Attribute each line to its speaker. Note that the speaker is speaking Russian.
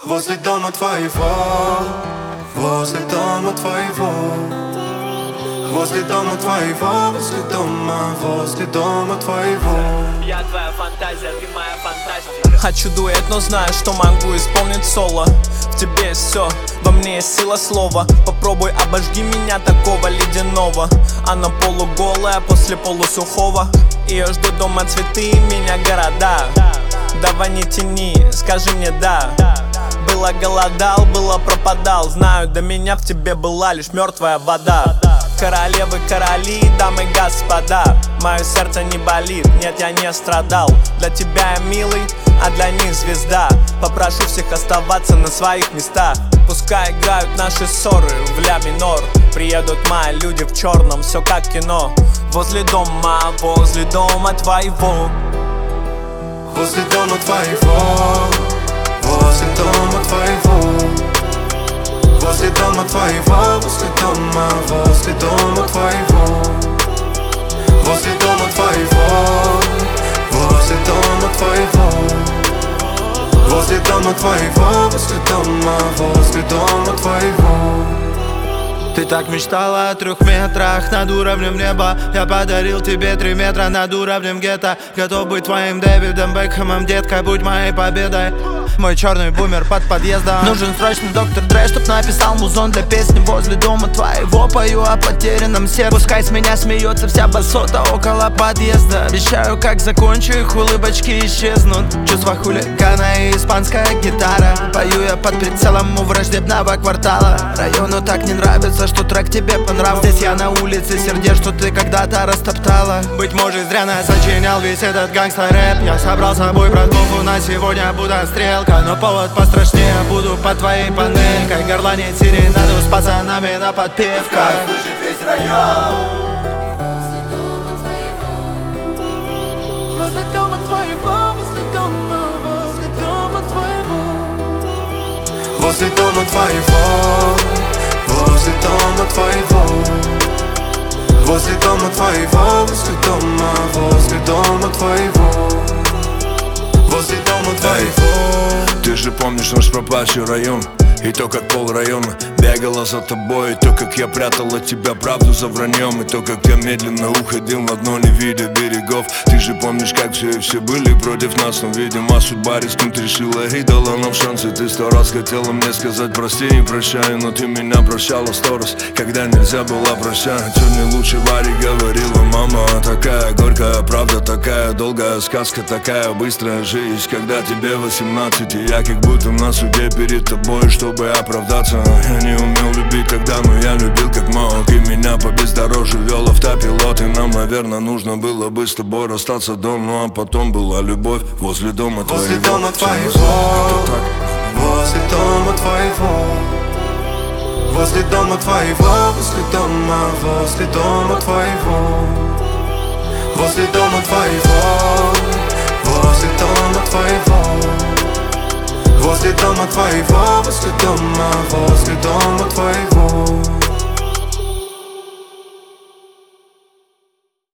Speaker 1: Возле дома твоего, возле дома твоего, возле дома твоего, возле дома твоего.
Speaker 2: Я твоя фантазия, ты моя фантастика.
Speaker 3: Хочу дуэт, но знаю, что могу исполнить соло. В тебе есть все, во мне есть сила слова. Попробуй обожги меня такого ледяного. Она полуголая после полусухого. Ее ждут дома цветы, меня города. Давай не тяни, скажи мне да. Было голодал, было пропадал. Знаю, до меня в тебе была лишь мертвая вода. Королевы, короли, дамы, господа, мое сердце не болит, нет, я не страдал. Для тебя я милый, а для них звезда. Попрошу всех оставаться на своих местах. Пускай играют наши ссоры в ля минор. Приедут мои люди в черном, все как кино. Возле дома твоего.
Speaker 1: Возле дома твоего, возле дома твоего, возле дома твоего, возле дома твоего, возле дома твоего, возле дома твоего, возле дома твоего, возле дома твоего.
Speaker 4: Ты так мечтала о 3 метрах над уровнем неба. Я подарил тебе 3 метра над уровнем гетто. Готов быть твоим Дэвидом Бекхэмом, детка, будь моей победой. Мой черный бумер под подъездом. Нужен срочно доктор Дрей, чтоб написал музон для песни возле дома твоего. Пою о потерянном сердце. Пускай с меня смеется вся басота около подъезда. Обещаю, как закончу, их улыбочки исчезнут. Чувства хулигана и испанская гитара. Пою я под прицелом у враждебного квартала. Району так не нравится, что трек тебе понравился. Здесь я на улице сердец, что ты когда-то растоптала. Быть может, зря нас сочинял весь этот гангстер-рэп. Я собрал с собой братвуху, на сегодня будто стрелка. Но повод пострашнее, буду под твоей панелькой. Горланить серенаду с пацанами на подпевках.
Speaker 1: Слышит весь район.
Speaker 4: Возле дома твоего, возле дома твоего.
Speaker 1: Возле дома твоего, возле дома твоего, возле дома твоего, возле дома твоего, возле дома твоего.
Speaker 5: Ты же помнишь наш пропащий район, и то, как полрайона бегала за тобой, и то, как я прятал от тебя правду за враньем, и то, как я медленно уходил на дно, не видя берегов. Ты же помнишь, как все были против нас, но, видимо, судьба рискнуть решила и дала нам шансы. Ты 100 раз хотела мне сказать прости и прощай, но ты меня прощала 100 раз, когда нельзя было прощать. Сегодня лучше Варе говорила мама. Такая горькая правда, такая долгая сказка, такая быстрая жизнь, когда тебе 18, и я как будто на суде перед тобой, чтобы оправдаться. Я не умел любить тогда, но я любил как мог. И меня по бездорожью вел автопилот. И нам, наверное, нужно было бы с тобой расстаться дом. Ну а потом была любовь возле дома твоего.
Speaker 1: Возле дома твоего, возле дома твоего, возле дома твоего, возле дома твоего, возле дома твоего, возле дома твоего, возле дома твоего, возле дома твоего.